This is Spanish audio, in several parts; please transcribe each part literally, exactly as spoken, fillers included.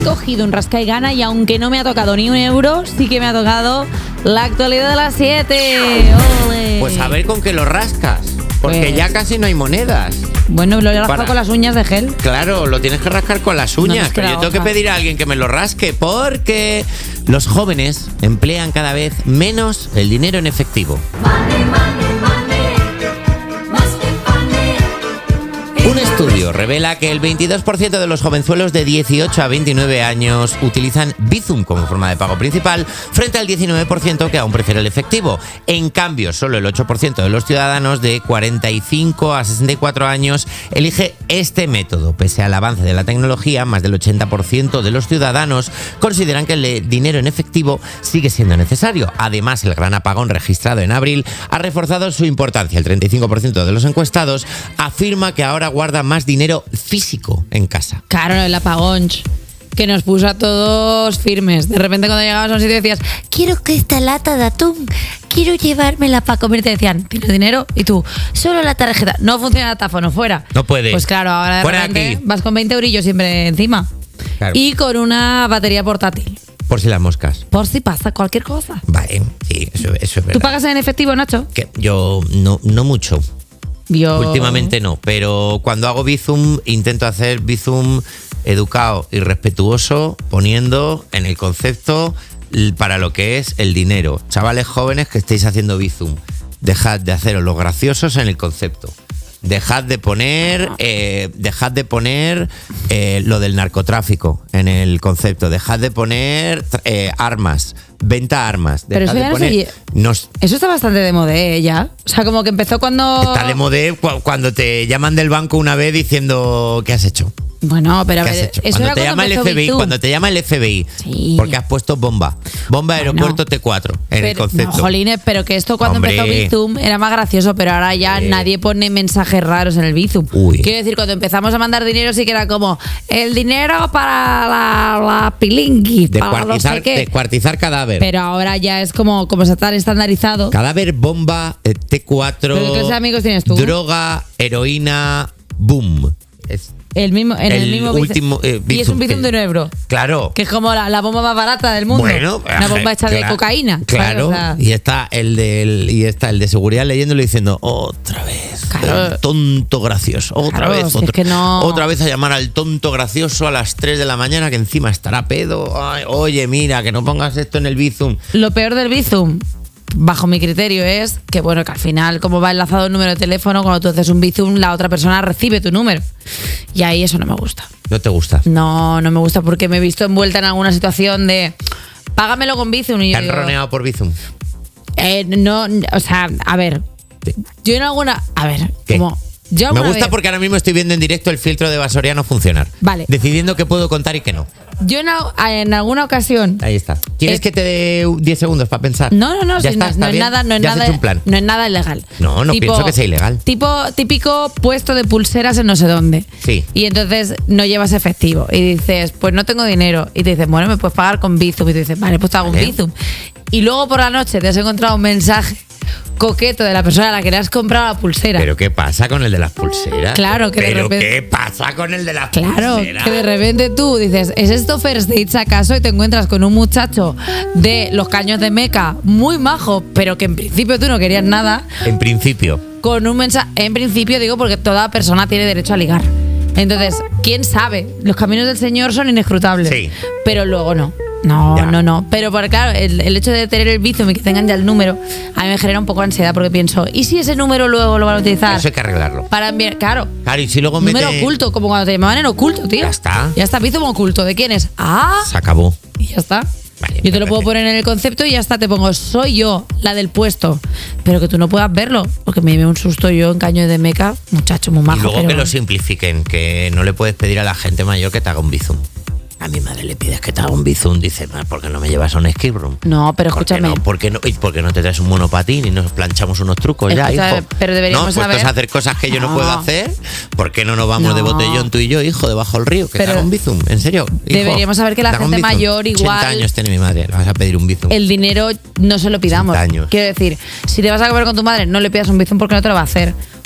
He cogido un rasca y gana y aunque no me ha tocado ni un euro, sí que me ha tocado la actualidad de las siete. ¡Ole! Pues a ver con qué lo rascas, porque Pues- ya casi no hay monedas. Bueno, lo he rascado Para- con las uñas de gel. Claro, lo tienes que rascar con las No uñas, nos pero queda yo tengo que hoja. pedir a alguien que me lo rasque porque los jóvenes emplean cada vez menos el dinero en efectivo. Un estudio revela que el veintidós por ciento de los jovenzuelos de dieciocho a veintinueve años utilizan Bizum como forma de pago principal, frente al diecinueve por ciento que aún prefiere el efectivo. En cambio, solo el ocho por ciento de los ciudadanos de cuarenta y cinco a sesenta y cuatro años elige este método. Pese al avance de la tecnología, más del ochenta por ciento de los ciudadanos consideran que el dinero en efectivo sigue siendo necesario. Además, el gran apagón registrado en abril ha reforzado su importancia. El treinta y cinco por ciento de los encuestados afirma que ahora guarda más dinero físico en casa. Claro, el apagón que nos puso a todos firmes. De repente cuando llegabas a un sitio decías, quiero que esta lata de atún, quiero llevármela para comer. Te decían, ¿tienes dinero? Y tú, solo la tarjeta. No funciona el datáfono, fuera. No puede. Pues claro, ahora de Fuera repente aquí. vas con veinte eurillos siempre encima. Claro. Y con una batería portátil. Por si las moscas. Por si pasa cualquier cosa. Vale, sí, eso, eso es verdad. ¿Tú pagas en efectivo, Nacho? Que yo no, no mucho. Yo... Últimamente no, pero cuando hago Bizum intento hacer Bizum educado y respetuoso, poniendo en el concepto l- para lo que es el dinero. Chavales jóvenes que estéis haciendo Bizum, dejad de haceros los graciosos en el concepto. Dejad de poner, eh, dejad de poner eh, lo del narcotráfico en el concepto. Dejad de poner eh, armas, venta armas. Pero Dejad eso ya de no se poner, lle- nos- Eso está bastante de moda, ¿eh? Ya. O sea, como que empezó cuando... Está de moda cu- cuando te llaman del banco una vez diciendo ¿qué has hecho? Bueno, pero a ¿Qué has ver, hecho? eso Cuando era te cuando llama el empezó F B I, Bizum. cuando te llama el F B I, Sí. porque has puesto bomba, bomba Bueno. aeropuerto T cuatro en el Pero- concepto. No, jolines, pero que esto cuando Hombre. empezó Bizum era más gracioso, pero ahora ya Eh. nadie pone mensajes raros en el Bizum. Uy. Quiero decir, cuando empezamos a mandar dinero sí que era como el dinero para la, la pilingui, para no Descuartizar, sé qué. descuartizar cadáver. Pero ahora ya es como, como está tan estandarizado. Cadáver, bomba, eh, T cuatro. ¿Pero qué clase de amigos tienes tú? Droga, heroína, boom. Es- El mismo, en el, El mismo último, eh, y es un Bizum, Bizum que- de un euro. claro. Que es como la, la bomba más barata del mundo. Bueno, una bomba hecha de claro, cocaína. ¿sabes? Claro. O sea, Y está el del y está el de seguridad leyéndolo y diciendo otra vez. Claro. El tonto gracioso. Otra Claro, vez. si Otra, es que no- otra vez a llamar al tonto gracioso a las tres de la mañana que encima estará pedo. Ay, oye, mira, que no pongas esto en el Bizum. Lo peor del Bizum, bajo mi criterio, es que bueno, que al final, como va enlazado el número de teléfono, cuando tú haces un Bizum, la otra persona recibe tu número. Y ahí eso no me gusta. ¿No te gusta? No, no me gusta porque me he visto envuelta en alguna situación de págamelo con Bizum. Y ¿Te yo han digo, roneado por Bizum? eh, no, o sea, a ver, yo en alguna, a ver, ¿Qué? como yo Me alguna gusta vez- porque ahora mismo estoy viendo en directo el filtro de Basoriano funcionar. Vale. Decidiendo qué puedo contar y qué no. yo en, al- en alguna ocasión Ahí está. ¿Quieres Eh, que te dé diez segundos para pensar? No, no, no, Ya si está, no, está no es bien. nada, no es Ya has nada, hecho un plan. no es nada ilegal. No, no pienso que sea ilegal. Tipo, típico puesto de pulseras en no sé dónde. Sí. Y entonces no llevas efectivo y dices, pues no tengo dinero y te dicen, bueno, me puedes pagar con Bizum y te dices, vale, pues te hago un Vale. Bizum. Y luego por la noche te has encontrado un mensaje coqueto de la persona a la que le has comprado la pulsera. ¿Pero qué pasa con el de las pulseras? Claro, que de ¿Pero repente- qué pasa con el de las Claro, pulseras? que de repente tú dices, ¿es esto first dates acaso? Y te encuentras con un muchacho de los caños de Meca, muy majo, pero que en principio tú no querías nada, En principio. con un mensaje, en principio digo porque toda persona tiene derecho a ligar. Entonces, ¿quién sabe? Los caminos del Señor son inescrutables. Sí. Pero luego no. No, Ya. no, no. Pero por, claro, el, el hecho de tener el Bizum y que tengan ya el número, a mí me genera un poco de ansiedad porque pienso, ¿y si ese número luego lo van a utilizar? Eso hay que arreglarlo. Para enviar, claro. Claro, y si luego Número mete... oculto, como cuando te llamaban en oculto, tío. Ya está. Ya está, Bizum oculto. ¿De quién es? Ah, Se acabó. y ya está. Vale, Yo te me lo puedo parece. poner en el concepto y ya está, te pongo, soy yo, la del puesto. Pero que tú no puedas verlo, porque me dio un susto yo en Caño de Meca, muchacho muy majo. Y luego pero- que lo simplifiquen, que no le puedes pedir a la gente mayor que te haga un Bizum. A mi madre le pides que te haga un Bizum, dice, "Ma, ¿por qué no me llevas a un escape room? No, pero ¿Por qué escúchame. no? ¿Por qué no? ¿Y por qué no te traes un monopatín y nos planchamos unos trucos ya, Escucha, hijo? pero deberíamos no, puestos saber- a hacer cosas que yo no, No. puedo hacer. ¿Por qué no nos vamos No. de botellón tú y yo, hijo, debajo del río? Que te Pero haga un Bizum, ¿en serio? Hijo, deberíamos saber que la te haga un gente Bizum. mayor igual- ochenta años tiene mi madre, le vas a pedir un Bizum. El dinero no se lo pidamos. ochenta años. Quiero decir, si te vas a comer con tu madre, no le pidas un Bizum porque no te lo va a hacer.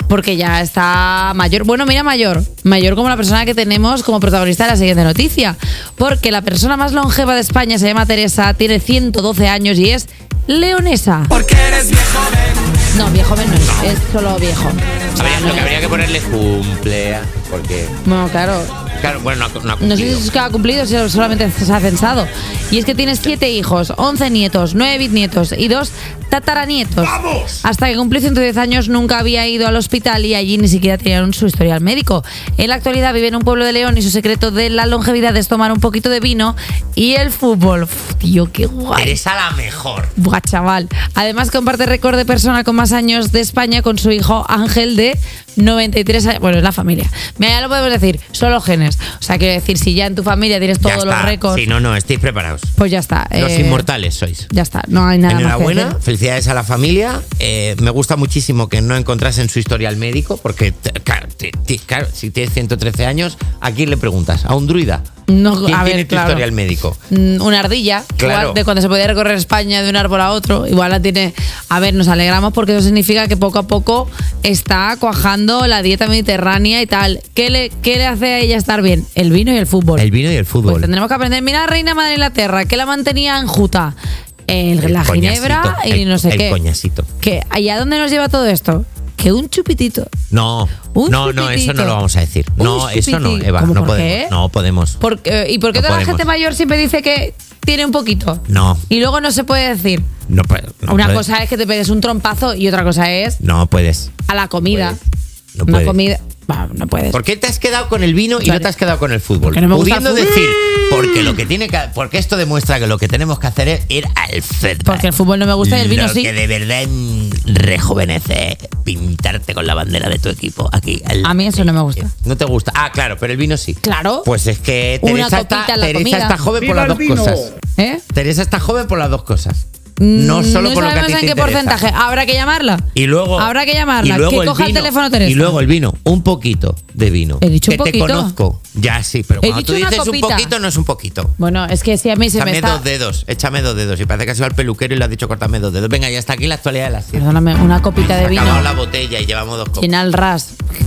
porque ya está mayor. Bueno, mira, mayor. Mayor como la persona que tenemos como protagonista de la siguiente noticia. Porque la persona más longeva de España se llama Teresa, tiene ciento doce años y es leonesa. Porque eres viejo. No, viejo no es, es solo viejo. A ver, lo que habría que ponerle cumpleaños, porque... Bueno, claro. Claro, bueno, no ha, no ha No sé cumplido. si es que ha cumplido o si solamente se ha censado. Y es que tiene siete hijos, once nietos, nueve bisnietos y dos tataranietos. ¡Vamos! Hasta que cumplió ciento diez años nunca había ido al hospital y allí ni siquiera tenían su historial médico. En la actualidad vive en un pueblo de León y su secreto de la longevidad es tomar un poquito de vino y el fútbol. Uf, tío, qué guay. Teresa la mejor. Buah, chaval. Además comparte récord de persona con más años de España con su hijo Ángel de noventa y tres años. Bueno, es la familia. Mira, ya lo podemos decir, solo genes. O sea, quiero decir, si ya en tu familia tienes Ya todos los está. récords, Sí, no, no, estéis preparados. pues ya está. Los eh, inmortales sois. Ya está, no hay nada más que Enhorabuena, decir. felicidades a la familia. Eh, me gusta muchísimo que no encontrasen su historial médico, porque, t- claro, t- t- claro, si tienes ciento trece años, ¿a quién le preguntas? ¿A un druida? No, ¿Quién a ver, tiene tu claro. historial médico? Mm, Una ardilla, Claro. igual de cuando se podía recorrer España de un árbol a otro, igual la tiene. A ver, nos alegramos porque eso significa que poco a poco está cuajando la dieta mediterránea y tal. ¿Qué le, qué le hace a ella estar bien? El vino y el fútbol. El vino y el fútbol. Pues tendremos que aprender. Mira, la reina madre de Inglaterra, que la mantenía enjuta. El, El la ginebra coñacito, y el- no sé el qué. coñacito. ¿Qué? ¿Y a dónde nos lleva todo esto? Que un chupitito. No, Un no, no, eso chupitito. no lo vamos a decir. Un No, eso no, chupitito. Eva, ¿Cómo, no por podemos. qué? No podemos. ¿Por qué- ¿Y por qué No toda la podemos. gente mayor siempre dice que tiene un poquito? No. Y luego no se puede decir. No, puede- no Una puede- cosa es que te pegues un trompazo y otra cosa es No puedes. a la comida. No Una puedes. comida. Bah, no puedes. ¿Por qué te has quedado con el vino y Claro. no te has quedado con el fútbol? Porque no me gusta el Pudiendo fútbol. decir, porque lo que tiene que, porque esto demuestra que lo que tenemos que hacer es ir al fútbol. Porque el fútbol no me gusta y el vino lo sí. que de verdad mm, rejuvenece es pintarte con la bandera de tu equipo aquí. al- A mí eso no me gusta. No te gusta. Ah, claro, pero el vino sí. Claro. Pues es que Una Teresa, copita está, en la Teresa comida. está joven por ¡Viva las el dos vino! cosas. ¿Eh? Teresa está joven por las dos cosas. No solo no por lo que a ti sabemos te en qué interesa. porcentaje. Habrá que llamarla. Y luego. Habrá que llamarla. y luego Que coja el vino. teléfono, Teresa. Y luego el vino. Un poquito de vino. He dicho que un te poquito. conozco. Ya sí, pero He cuando tú dicho una dices un copita. poquito, no es un poquito. Bueno, es que si a mí se me Échame está. dos dedos, échame dos dedos. Y parece que has ido al peluquero y le has dicho cortame dos dedos. Venga, ya está aquí la actualidad de las siete. Perdóname, una copita de Se ha vino. acabado la botella y llevamos dos copas. Sin al ras.